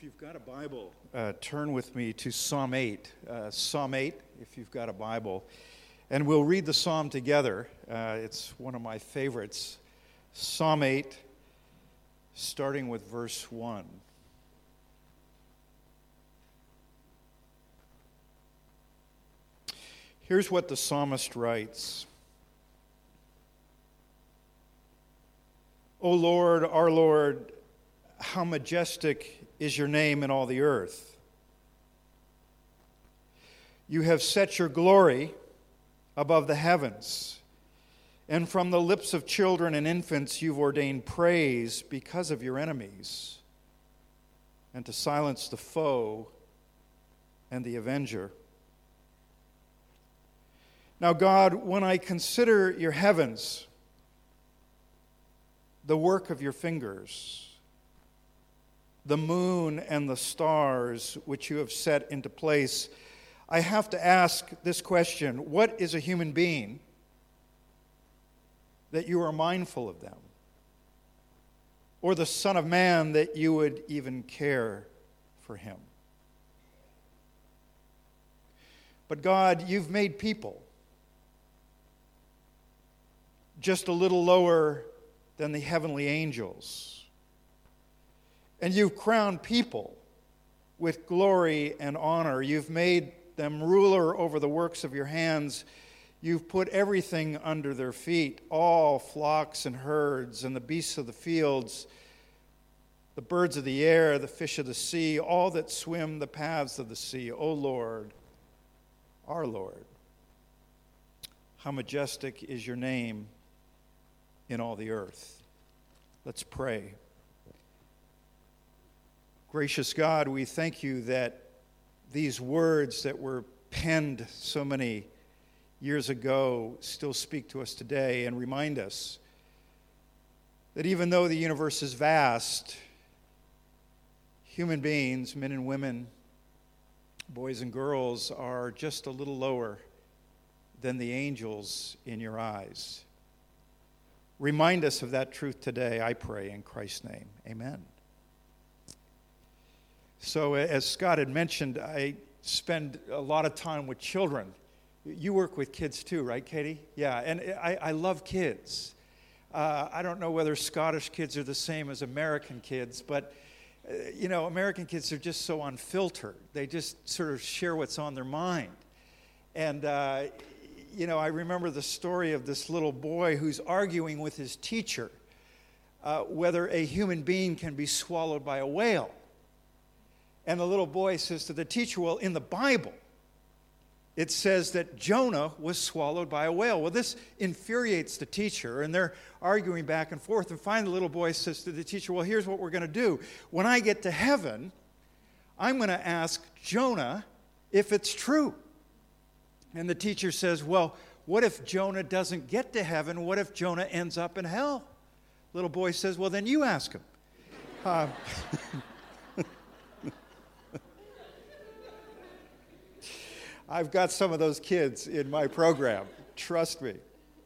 If you've got a Bible, turn with me to Psalm 8. Psalm 8, if you've got a Bible. And we'll read the psalm together. It's one of my favorites. Psalm 8, starting with verse 1. Here's what the psalmist writes. O Lord, our Lord, how majestic is your name in all the earth. You have set your glory above the heavens, and from the lips of children and infants you've ordained praise because of your enemies, and to silence the foe and the avenger. Now, God, when I consider your heavens, the work of your fingers, the moon and the stars which you have set into place, I have to ask this question: what is a human being that you are mindful of them? Or the Son of Man that you would even care for him? But God, you've made people just a little lower than the heavenly angels. And you've crowned people with glory and honor. You've made them ruler over the works of your hands. You've put everything under their feet, all flocks and herds, and the beasts of the fields, the birds of the air, the fish of the sea, all that swim the paths of the sea. O Lord, our Lord, how majestic is your name in all the earth. Let's pray. Gracious God, we thank you that these words that were penned so many years ago still speak to us today and remind us that even though the universe is vast, human beings, men and women, boys and girls, are just a little lower than the angels in your eyes. Remind us of that truth today, I pray, in Christ's name. Amen. So, as Scott had mentioned, I spend a lot of time with children. You work with kids too, right, Katie? Yeah, and I love kids. I don't know whether Scottish kids are the same as American kids, but, American kids are just so unfiltered. They just sort of share what's on their mind. And, I remember the story of this little boy who's arguing with his teacher whether a human being can be swallowed by a whale. And the little boy says to the teacher, well, in the Bible, it says that Jonah was swallowed by a whale. Well, this infuriates the teacher, and they're arguing back and forth. And finally, the little boy says to the teacher, well, here's what we're going to do. When I get to heaven, I'm going to ask Jonah if it's true. And the teacher says, well, what if Jonah doesn't get to heaven? What if Jonah ends up in hell? Little boy says, well, then you ask him. I've got some of those kids in my program, trust me.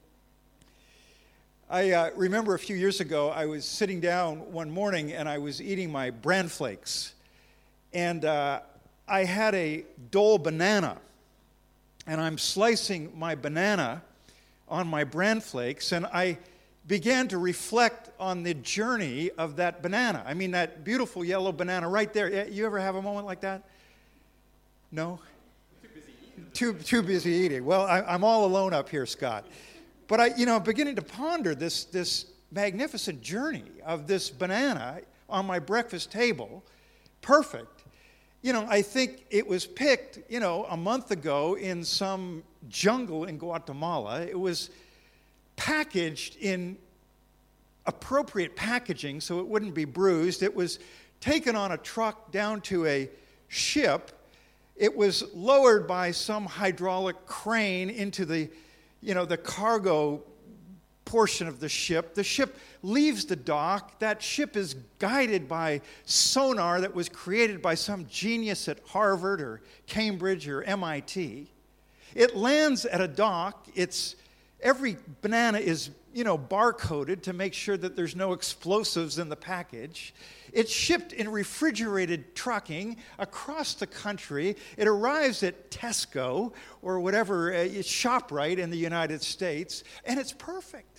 I remember a few years ago, I was sitting down one morning and I was eating my bran flakes. And I had a Dole banana. And I'm slicing my banana on my bran flakes, and I began to reflect on the journey of that banana. I mean, that beautiful yellow banana right there. You ever have a moment like that? No? Too busy eating. Well, I'm all alone up here, Scott. But I'm beginning to ponder this magnificent journey of this banana on my breakfast table. Perfect. I think it was picked, a month ago in some jungle in Guatemala. It was packaged in appropriate packaging so it wouldn't be bruised. It was taken on a truck down to a ship. It was lowered by some hydraulic crane into the cargo portion of the ship. The ship leaves the dock. That ship is guided by sonar that was created by some genius at Harvard or Cambridge or MIT. It lands at a dock. It's every banana is, barcoded to make sure that there's no explosives in the package. It's shipped in refrigerated trucking across the country. It arrives at Tesco or whatever, ShopRite in the United States, and it's perfect.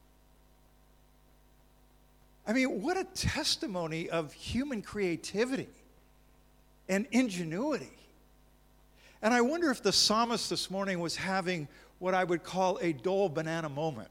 I mean, what a testimony of human creativity and ingenuity. And I wonder if the psalmist this morning was having what I would call a Dole banana moment.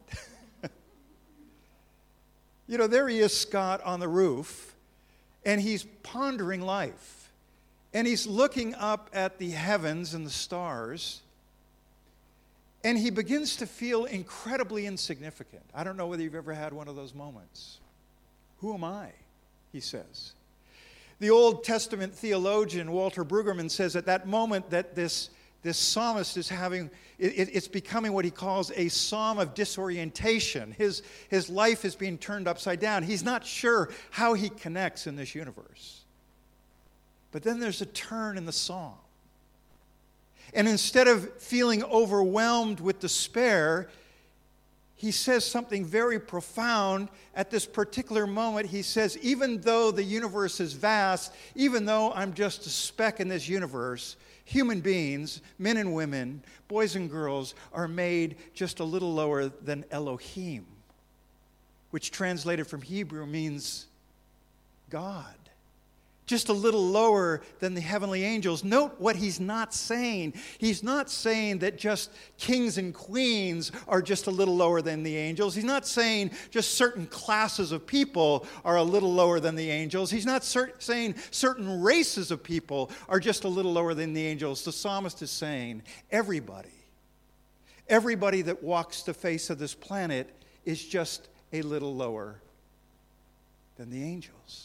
There he is, Scott, on the roof, and he's pondering life. And he's looking up at the heavens and the stars, and he begins to feel incredibly insignificant. I don't know whether you've ever had one of those moments. Who am I? He says. The Old Testament theologian Walter Brueggemann says at that moment that this psalmist is having, it's becoming what he calls a psalm of disorientation. His life is being turned upside down. He's not sure how he connects in this universe. But then there's a turn in the psalm. And instead of feeling overwhelmed with despair, he says something very profound at this particular moment. He says, even though the universe is vast, even though I'm just a speck in this universe, human beings, men and women, boys and girls, are made just a little lower than Elohim, which translated from Hebrew means God. Just a little lower than the heavenly angels. Note what he's not saying. He's not saying that just kings and queens are just a little lower than the angels. He's not saying just certain classes of people are a little lower than the angels. He's not saying certain races of people are just a little lower than the angels. The psalmist is saying everybody that walks the face of this planet is just a little lower than the angels.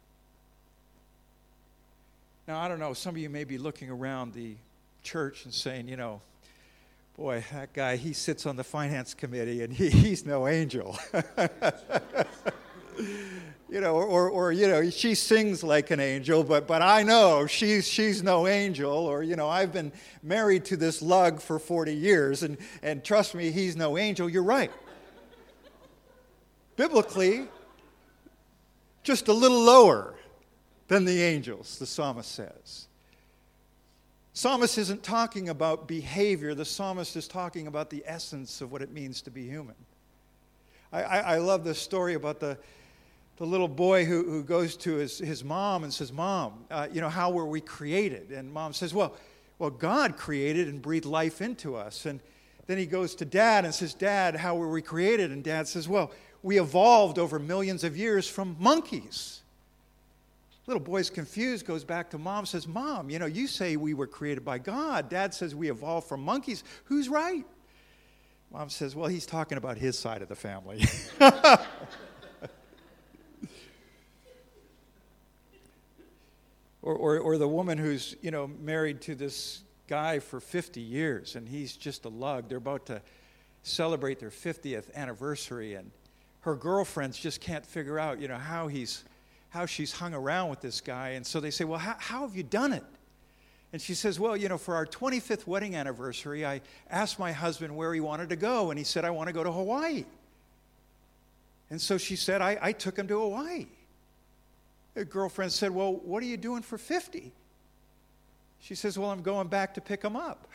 Now, I don't know, some of you may be looking around the church and saying, boy, that guy, he sits on the finance committee and he's no angel. She sings like an angel, but I know she's no angel. Or, I've been married to this lug for 40 years, and trust me, he's no angel. You're right. Biblically, just a little lower than the angels, the psalmist says. Psalmist isn't talking about behavior. The psalmist is talking about the essence of what it means to be human. I love this story about the little boy who goes to his mom and says, Mom, how were we created? And Mom says, well, God created and breathed life into us. And then he goes to Dad and says, Dad, how were we created? And Dad says, well, we evolved over millions of years from monkeys. Little boy's confused, goes back to Mom, says, Mom, you say we were created by God. Dad says we evolved from monkeys. Who's right? Mom says, well, he's talking about his side of the family. or the woman who's, married to this guy for 50 years, and he's just a lug. They're about to celebrate their 50th anniversary, and her girlfriends just can't figure out, how she's hung around with this guy. And so they say, well, how have you done it? And she says, well, for our 25th wedding anniversary, I asked my husband where he wanted to go, and he said, I want to go to Hawaii. And so she said, I took him to Hawaii. The girlfriend said, well, what are you doing for 50? She says, well, I'm going back to pick him up.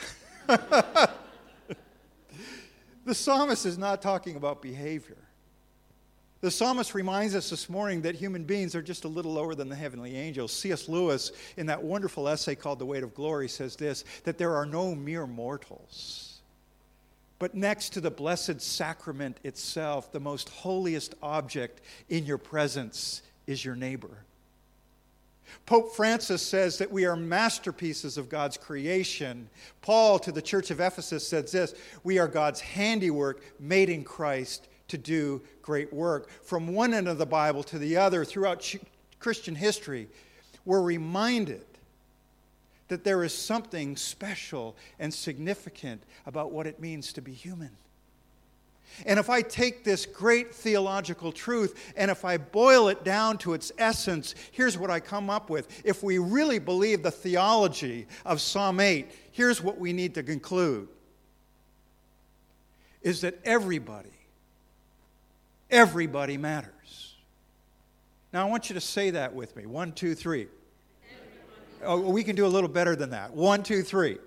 The psalmist is not talking about behavior. The psalmist reminds us this morning that human beings are just a little lower than the heavenly angels. C.S. Lewis, in that wonderful essay called The Weight of Glory, says this, that there are no mere mortals. But next to the blessed sacrament itself, the most holiest object in your presence is your neighbor. Pope Francis says that we are masterpieces of God's creation. Paul to the church of Ephesus says this, we are God's handiwork made in Christ to do great work. From one end of the Bible to the other, throughout Christian history, we're reminded that there is something special and significant about what it means to be human. And if I take this great theological truth and if I boil it down to its essence, here's what I come up with. If we really believe the theology of Psalm 8, here's what we need to conclude. is that everybody matters. Now, I want you to say that with me. 1, 2, 3. Oh, we can do a little better than that. 1, 2, 3.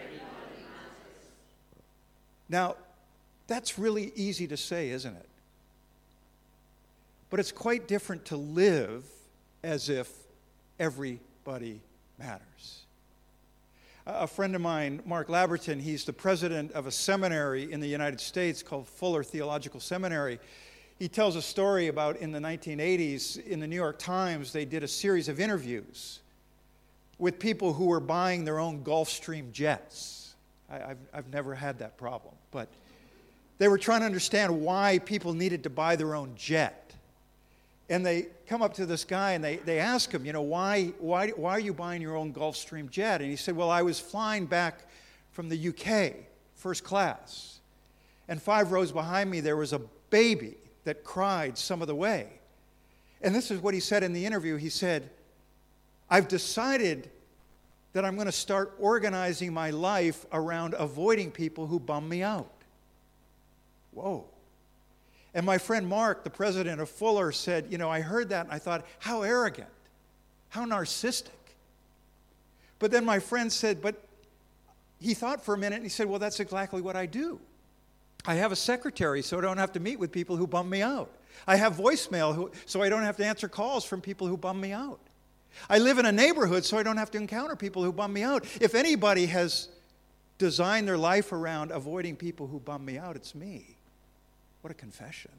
Now, that's really easy to say, isn't it? But it's quite different to live as if everybody matters. A friend of mine, Mark Laberton, he's the president of a seminary in the United States called Fuller Theological Seminary. He tells a story about in the 1980s, in the New York Times, they did a series of interviews with people who were buying their own Gulfstream jets. I've never had that problem, but they were trying to understand why people needed to buy their own jet. And they come up to this guy and they ask him, why are you buying your own Gulfstream jet? And he said, well, I was flying back from the UK, first class. And 5 rows behind me, there was a baby that cried some of the way. And this is what he said in the interview. He said, I've decided that I'm going to start organizing my life around avoiding people who bum me out. Whoa. And my friend Mark, the president of Fuller, said, I heard that and I thought, how arrogant, how narcissistic. But then my friend said, but he thought for a minute and he said, well, that's exactly what I do. I have a secretary so I don't have to meet with people who bum me out. I have voicemail so I don't have to answer calls from people who bum me out. I live in a neighborhood so I don't have to encounter people who bum me out. If anybody has designed their life around avoiding people who bum me out, it's me. What a confession.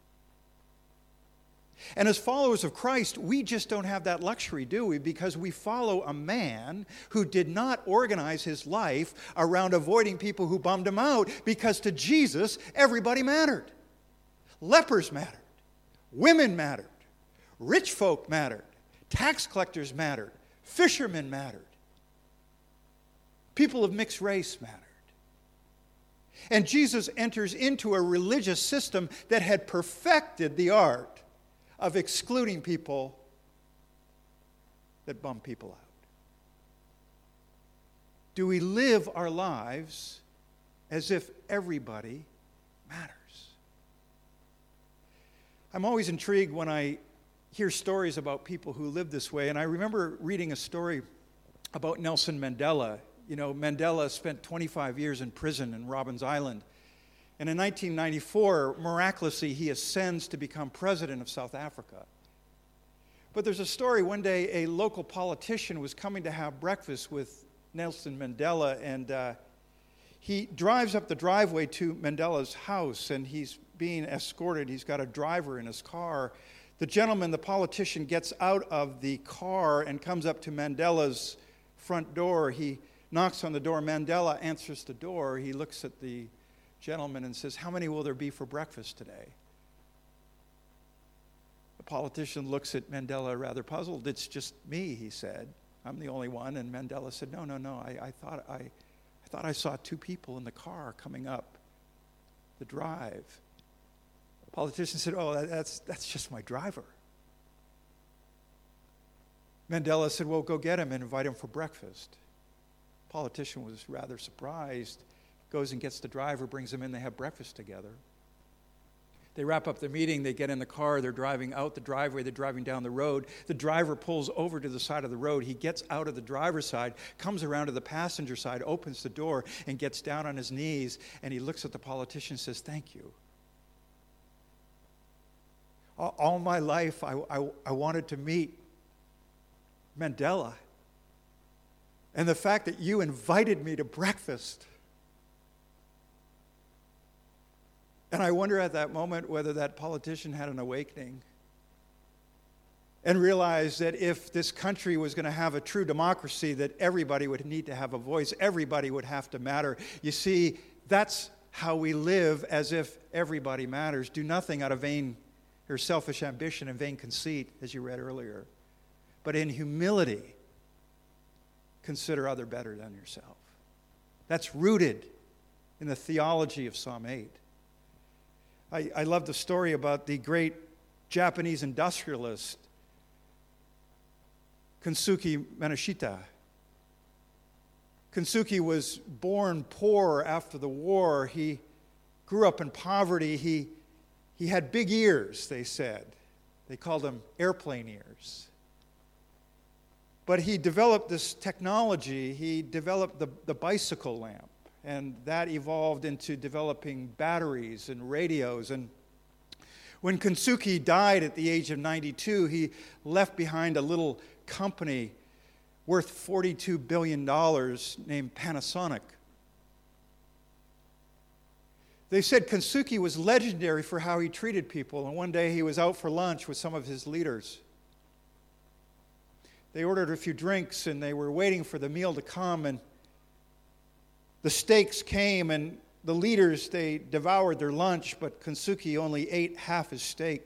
And as followers of Christ, we just don't have that luxury, do we? Because we follow a man who did not organize his life around avoiding people who bummed him out, because to Jesus, everybody mattered. Lepers mattered. Women mattered. Rich folk mattered. Tax collectors mattered. Fishermen mattered. People of mixed race mattered. And Jesus enters into a religious system that had perfected the art of excluding people that bum people out. Do we live our lives as if everybody matters? I'm always intrigued when I hear stories about people who live this way. And I remember reading a story about Nelson Mandela. Mandela spent 25 years in prison in Robben Island. And in 1994, miraculously, he ascends to become president of South Africa. But there's a story, one day a local politician was coming to have breakfast with Nelson Mandela, and he drives up the driveway to Mandela's house, and he's being escorted. He's got a driver in his car. The gentleman, the politician, gets out of the car and comes up to Mandela's front door. He knocks on the door. Mandela answers the door. He looks at the gentleman and says, how many will there be for breakfast today? The politician looks at Mandela rather puzzled. It's just me, he said. I'm the only one. And Mandela said, no. I thought I saw 2 people in the car coming up the drive. The politician said, oh, that's just my driver. Mandela said, well, go get him and invite him for breakfast. The politician was rather surprised, goes and gets the driver, brings him in, they have breakfast together. They wrap up the meeting, they get in the car, they're driving out the driveway, they're driving down the road. The driver pulls over to the side of the road. He gets out of the driver's side, comes around to the passenger side, opens the door, and gets down on his knees, and he looks at the politician and says, thank you. All my life, I wanted to meet Mandela. And the fact that you invited me to breakfast. And I wonder at that moment whether that politician had an awakening and realized that if this country was going to have a true democracy, that everybody would need to have a voice, everybody would have to matter. You see, that's how we live, as if everybody matters. Do nothing out of vain or selfish ambition and vain conceit, as you read earlier. But in humility, consider other better than yourself. That's rooted in the theology of Psalm 8. I love the story about the great Japanese industrialist, Kensuke Minoshita. Kensuke was born poor after the war. He grew up in poverty. He had big ears, they said. They called them airplane ears. But he developed this technology. He developed the bicycle lamp, and that evolved into developing batteries and radios. And when Kensuke died at the age of 92, he left behind a little company worth $42 billion named Panasonic. They said Kensuke was legendary for how he treated people, and one day he was out for lunch with some of his leaders. They ordered a few drinks, and they were waiting for the meal to come, and the steaks came, and the leaders, they devoured their lunch, but Kensuke only ate half his steak.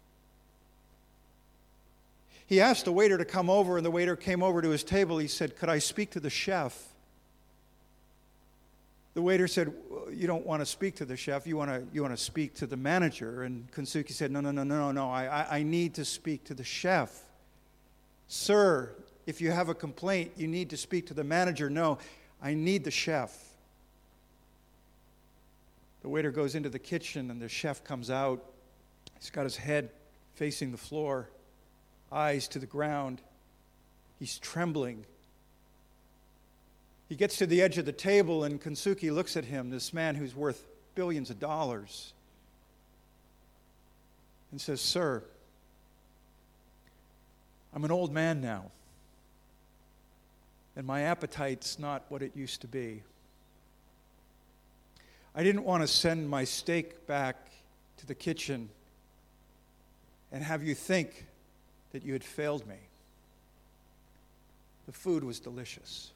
He asked the waiter to come over, and the waiter came over to his table. He said, "Could I speak to the chef?" The waiter said, "Well, you don't want to speak to the chef. You want to speak to the manager." And Kensuke said, No. I need to speak to the chef. "Sir, if you have a complaint, you need to speak to the manager." "No, I need the chef." The waiter goes into the kitchen, and the chef comes out. He's got his head facing the floor, eyes to the ground. He's trembling. He gets to the edge of the table, and Kensuke looks at him, this man who's worth billions of dollars, and says, "Sir, I'm an old man now, and my appetite's not what it used to be. I didn't want to send my steak back to the kitchen and have you think that you had failed me. The food was delicious."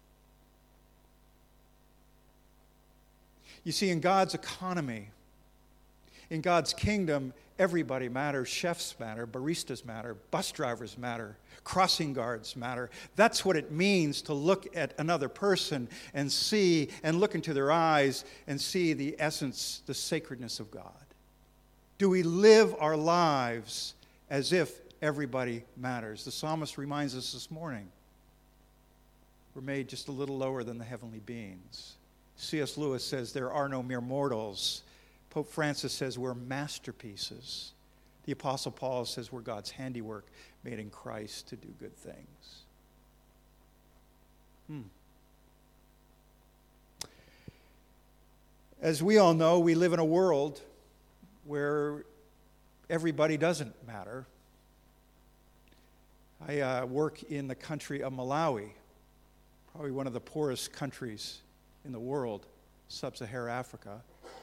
You see, in God's economy, in God's kingdom, everybody matters. Chefs matter, baristas matter, bus drivers matter, crossing guards matter. That's what it means to look at another person and see and look into their eyes and see the essence, the sacredness of God. Do we live our lives as if everybody matters? The psalmist reminds us this morning, we're made just a little lower than the heavenly beings. C.S. Lewis says there are no mere mortals. Pope Francis says we're masterpieces. The Apostle Paul says we're God's handiwork made in Christ to do good things. As we all know, we live in a world where everybody doesn't matter. I work in the country of Malawi, probably one of the poorest countries in the world, sub-Saharan Africa.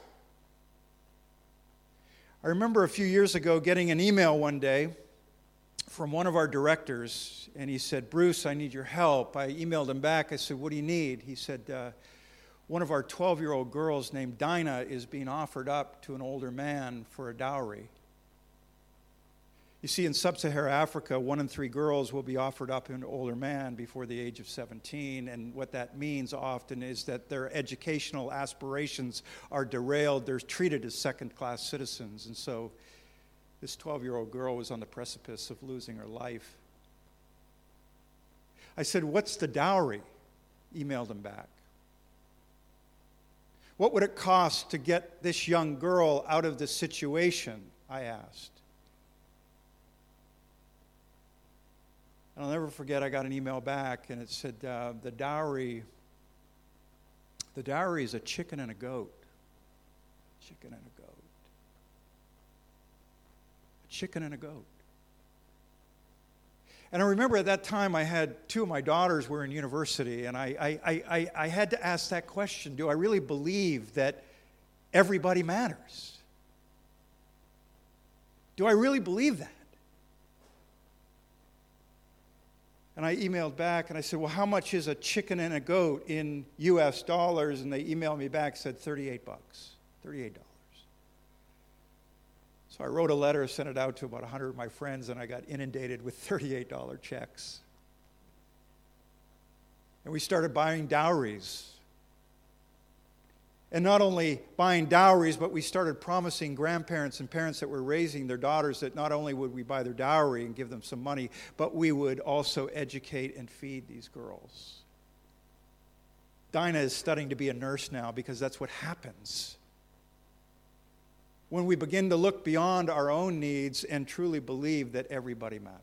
I remember a few years ago getting an email one day from one of our directors, and he said, "Bruce, I need your help." I emailed him back. I said, "What do you need?" He said, one of our 12-year-old girls named Dinah is being offered up to an older man for a dowry. You see, in sub-Saharan Africa, 1 in 3 girls will be offered up to an older man before the age of 17, and what that means often is that their educational aspirations are derailed. They're treated as second-class citizens, and so this 12-year-old girl was on the precipice of losing her life. I said, "What's the dowry?" Emailed him back. "What would it cost to get this young girl out of this situation?" I asked. And I'll never forget, I got an email back, and it said, the dowry is a chicken and a goat. Chicken and a goat. A chicken and a goat. And I remember at that time I had 2 of my daughters were in university, and I had to ask that question, do I really believe that everybody matters? Do I really believe that? And I emailed back and I said, "Well, how much is a chicken and a goat in US dollars?" And they emailed me back, said $38. $38. So I wrote a letter, sent it out to about 100 of my friends, and I got inundated with $38 checks. And we started buying dowries. And not only buying dowries, but we started promising grandparents and parents that were raising their daughters that not only would we buy their dowry and give them some money, but we would also educate and feed these girls. Dinah is studying to be a nurse now because that's what happens when we begin to look beyond our own needs and truly believe that everybody matters.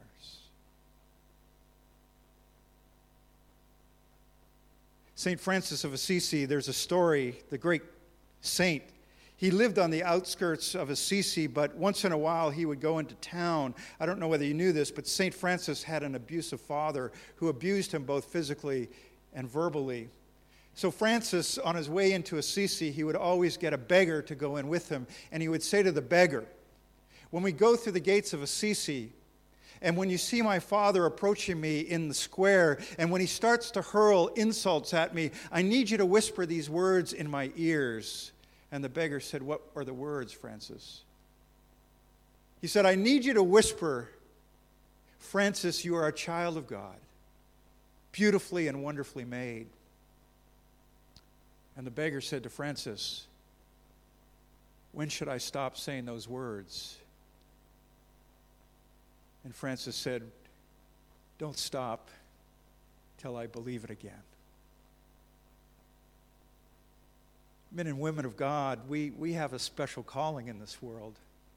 St. Francis of Assisi, there's a story, the great saint. He lived on the outskirts of Assisi, but once in a while he would go into town. I don't know whether you knew this, but St. Francis had an abusive father who abused him both physically and verbally. So Francis, on his way into Assisi, he would always get a beggar to go in with him, and he would say to the beggar, "When we go through the gates of Assisi, and when you see my father approaching me in the square, and when he starts to hurl insults at me, I need you to whisper these words in my ears." And the beggar said, "What are the words, Francis?" He said, "I need you to whisper, 'Francis, you are a child of God, beautifully and wonderfully made.'" And the beggar said to Francis, "When should I stop saying those words?" And Francis said, "Don't stop till I believe it again." Men and women of God, we have a special calling in this world.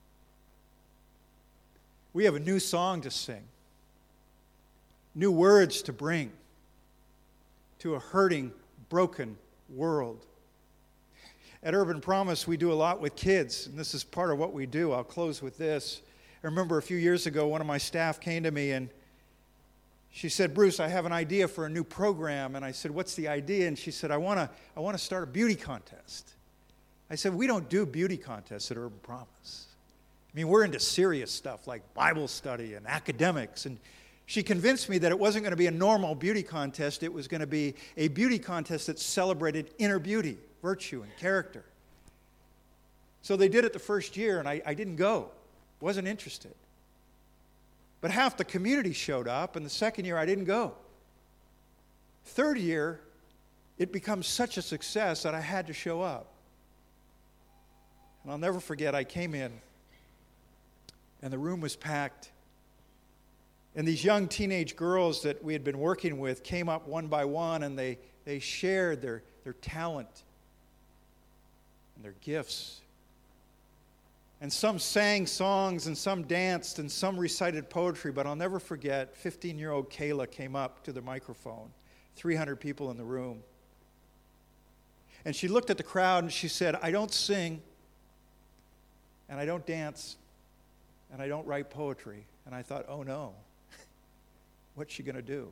We have a new song to sing, new words to bring to a hurting, broken world. At Urban Promise, we do a lot with kids, and this is part of what we do. I'll close with this. I remember a few years ago, one of my staff came to me and she said, "Bruce, I have an idea for a new program." And I said, "What's the idea?" And she said, I want to start a beauty contest." I said, "We don't do beauty contests at Urban Promise. I mean, we're into serious stuff like Bible study and academics." And she convinced me that it wasn't going to be a normal beauty contest. It was going to be a beauty contest that celebrated inner beauty, virtue, and character. So they did it the first year, and I didn't go. Wasn't interested. But half the community showed up, and the second year I didn't go. Third year, it becomes such a success that I had to show up. And I'll never forget, I came in, and the room was packed. And these young teenage girls that we had been working with came up one by one, and they shared their talent and their gifts. And some sang songs, and some danced, and some recited poetry. But I'll never forget, 15-year-old Kayla came up to the microphone, 300 people in the room. And she looked at the crowd, and she said, "I don't sing, and I don't dance, and I don't write poetry." And I thought, oh no, what's she going to do?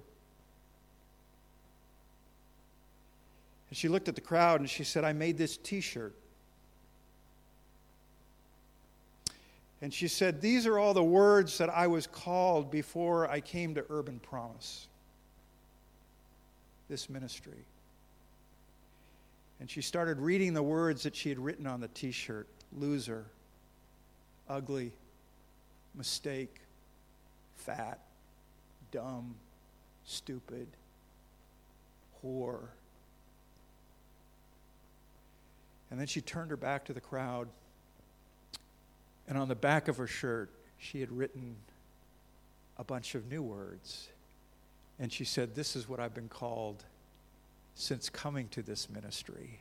And she looked at the crowd, and she said, "I made this T-shirt." And she said, "These are all the words that I was called before I came to Urban Promise, this ministry." And she started reading the words that she had written on the T-shirt: loser, ugly, mistake, fat, dumb, stupid, whore. And then she turned her back to the crowd. And on the back of her shirt, she had written a bunch of new words. And she said, "This is what I've been called since coming to this ministry.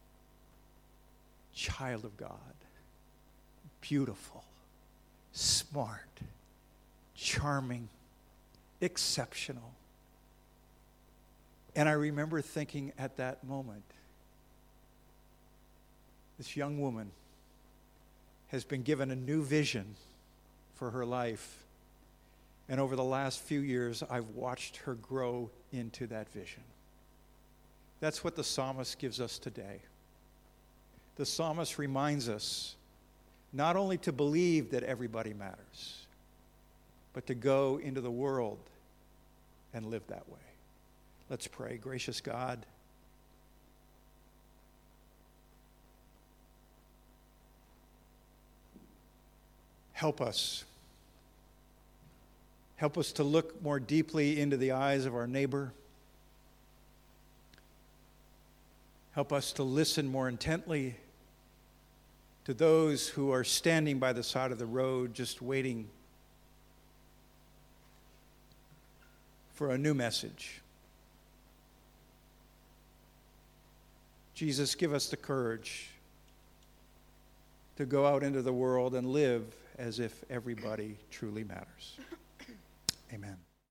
Child of God, beautiful, smart, charming, exceptional." And I remember thinking at that moment, this young woman has been given a new vision for her life. And over the last few years, I've watched her grow into that vision. That's what the psalmist gives us today. The psalmist reminds us not only to believe that everybody matters, but to go into the world and live that way. Let's pray. Gracious God, help us. Help us to look more deeply into the eyes of our neighbor. Help us to listen more intently to those who are standing by the side of the road just waiting for a new message. Jesus, give us the courage to go out into the world and live as if everybody truly matters. Amen.